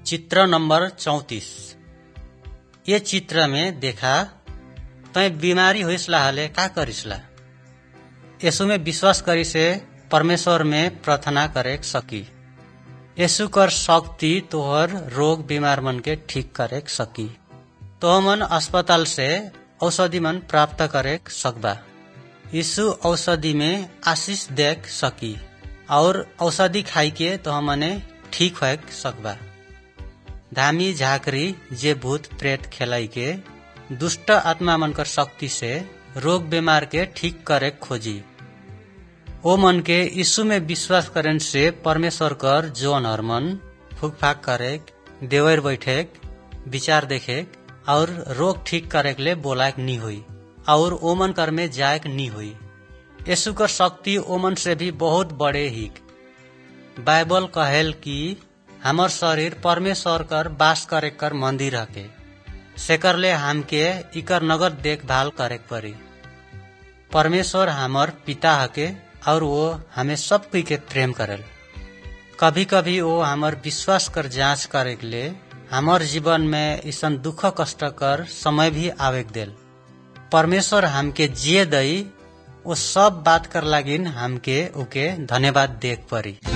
चित्र नंबर 34। ये चित्र में देखा तय बीमारी होइसला हले का करिसला। यीशु में विश्वास करी से परमेश्वर में प्रार्थना करे सकी। यीशु कर शक्ति तोहर रोग बीमार मन के ठीक करे सकी। तो मन अस्पताल से औषधि मन प्राप्त करे सकबा। यीशु औषधि में आशीष देख सकी और औषधि खाई के तो हमने ठीक हो सकबा। धामी झाकरी जे भूत प्रेत खेलाई के दुष्ट आत्मा मन कर शक्ति से रोग बीमार के ठीक करे खोजी। ओ मन के यीशु में विश्वास करन से परमेश्वर कर जोन हरमन फूक करे, देवर बैठे, विचार देखे और रोग ठीक करे के लिए बोलायक नी हुई और ओमन कर में जायक नी हुई। यीशु कर शक्ति ओमन से भी बहुत बड़े ही। बाइबल कहेल कि हमर शरीर परमेश्वर कर वास करे कर मंदिर हके, सेकरले हमके इकर नगर देखभाल करे परी। परमेश्वर हमर पिता हके और वो हमें सब कोई के प्रेम करेल। कभी कभी वो हमर विश्वास कर जांच करे के लिए हमर जीवन में इसन दुख कष्ट कर समय भी आवेक देल। परमेश्वर हमके जिए दई वो सब बात कर लागिन हमके ओके धन्यवाद देख परी।